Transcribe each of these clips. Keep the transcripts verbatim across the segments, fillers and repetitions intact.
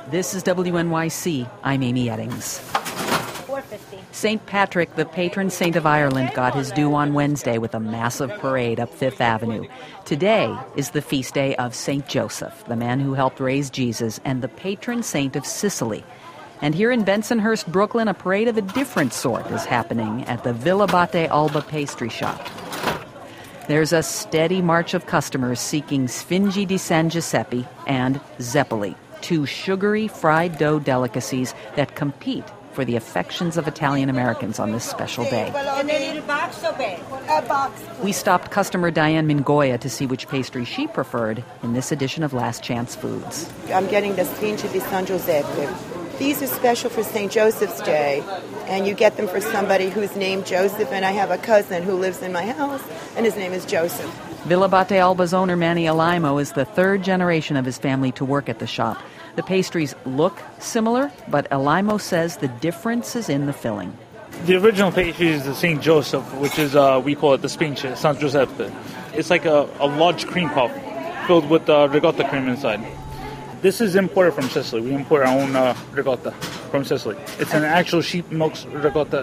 This is W N Y C. I'm Amy Eddings. four fifty. Saint Patrick, the patron saint of Ireland, got his due on Wednesday with a massive parade up Fifth Avenue. Today is the feast day of Saint Joseph, the man who helped raise Jesus, and the patron saint of Sicily. And here in Bensonhurst, Brooklyn, a parade of a different sort is happening at the Villa Batte Alba pastry shop. There's a steady march of customers seeking Sfingi di San Giuseppe and Zeppoli, two sugary fried dough delicacies that compete for the affections of Italian Americans on this special day. And they need a box so big. A box. We stopped customer Diane Mingoya to see which pastry she preferred in this edition of Last Chance Foods. I'm getting the Sfingi di San Giuseppe. These are special for Saint Joseph's Day, and you get them for somebody who's named Joseph, and I have a cousin who lives in my house, and his name is Joseph. Villa Batte Alba's owner, Manny Alaimo, is the third generation of his family to work at the shop. The pastries look similar, but Alaimo says the difference is in the filling. The original pastry is the Saint Joseph, which is, uh, we call it the Spince, San Giuseppe. It's like a, a large cream puff filled with uh, ricotta cream inside. This is imported from Sicily. We import our own uh, ricotta from Sicily. It's an actual sheep milk ricotta.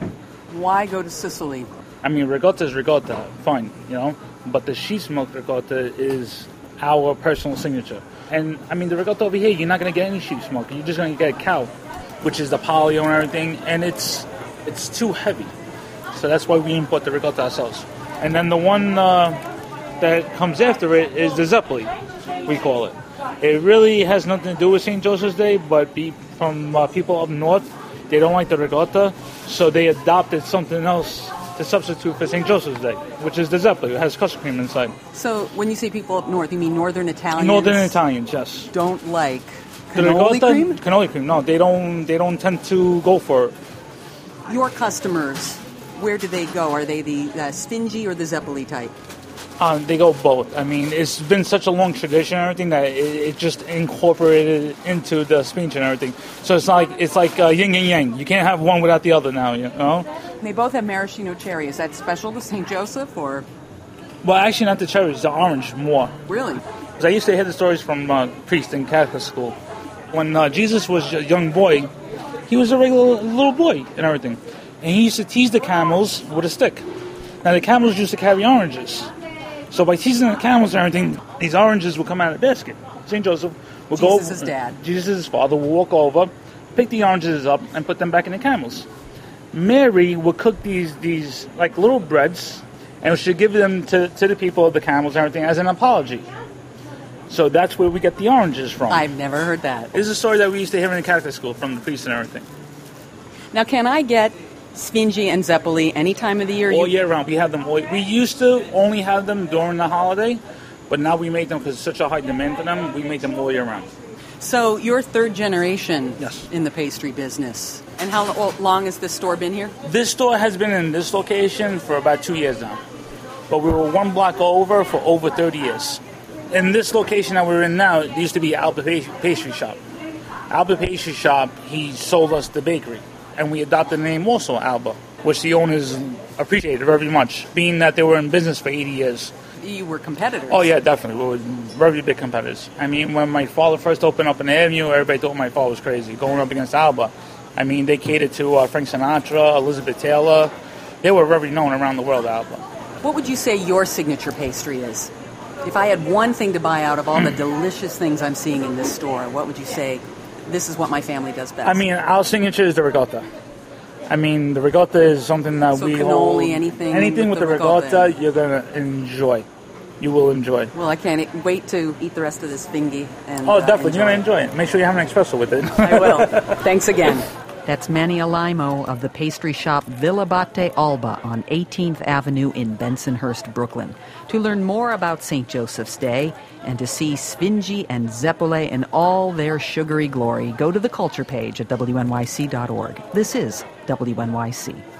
Why go to Sicily? I mean, ricotta is ricotta, fine, you know, but the sheep's milk ricotta is our personal signature. And, I mean, the ricotta over here, you're not going to get any sheep's milk. You're just going to get a cow, which is the polio and everything, and it's it's too heavy. So that's why we import the ricotta ourselves. And then the one uh, that comes after it is the Zeppoli, we call it. It really has nothing to do with Saint Joseph's Day, but be, from uh, people up north, they don't like the ricotta, so they adopted something else to substitute for Saint Joseph's Day, which is the Zeppoli. It has custard cream inside. So when you say people up north, you mean northern Italians? Northern Italians, yes. Don't like The cannoli ricotta, cream? Cannoli cream, no, they don't. They don't tend to go for it. Your customers, where do they go? Are they the uh, Sfingi or the Zeppoli type? Uh, they go both. I mean, it's been such a long tradition and everything that it, it just incorporated into the speech and everything. So it's like it's like uh, yin and yang. You can't have one without the other now, you know? They both have maraschino cherry. Is that special to Saint Joseph or? Well, actually, not the cherries, the orange more. Really? 'Cause I used to hear the stories from uh, priests in Catholic school. When uh, Jesus was a young boy, he was a regular little boy and everything. And he used to tease the camels with a stick. Now, the camels used to carry oranges. So by teasing the camels and everything, these oranges would come out of the basket. Saint Joseph would go... Jesus' dad. Jesus' father would walk over, pick the oranges up, and put them back in the camels. Mary would cook these, these like, little breads, and she would give them to, to the people of the camels and everything as an apology. So that's where we get the oranges from. I've never heard that. This is a story that we used to hear in the Catholic school from the priests and everything. Now, can I get Sfingi and Zeppoli any time of the year? All You- year round. We have them all. We used to only have them during the holiday, but now we make them because there's such a high demand for them. We make them all year round. So you're third generation Yes. in the pastry business. And how lo- long has this store been here? This store has been in this location for about two years now, but we were one block over for over thirty years. In this location that we're in now, it used to be Alba Pa- Pastry Shop. Alba Pastry Shop, he sold us the bakery, and we adopted the name also Alba, which the owners appreciated very much, being that they were in business for eighty years. You were competitors. Oh, yeah, definitely. We were very big competitors. I mean, when my father first opened up in the Avenue, everybody thought my father was crazy, going up against Alba. I mean, they catered to uh, Frank Sinatra, Elizabeth Taylor. They were very known around the world, Alba. What would you say your signature pastry is? If I had one thing to buy out of all the delicious things I'm seeing in this store, what would you say, this is what my family does best? I mean, our signature is the ricotta. I mean, the ricotta is something that So we cannoli, hold. anything Anything with with, the the ricotta, ricotta. you're going to enjoy. You will enjoy. Well, I can't wait to eat the rest of this fingy. And, Oh, uh, definitely. You're going to enjoy it. Make sure you have an espresso with it. I will. Thanks again. That's Manny Alaimo of the pastry shop Villa Batte Alba on eighteenth Avenue in Bensonhurst, Brooklyn. To learn more about Saint Joseph's Day and to see Sfingi and Zeppole in all their sugary glory, go to the culture page at W N Y C dot org. This is W N Y C.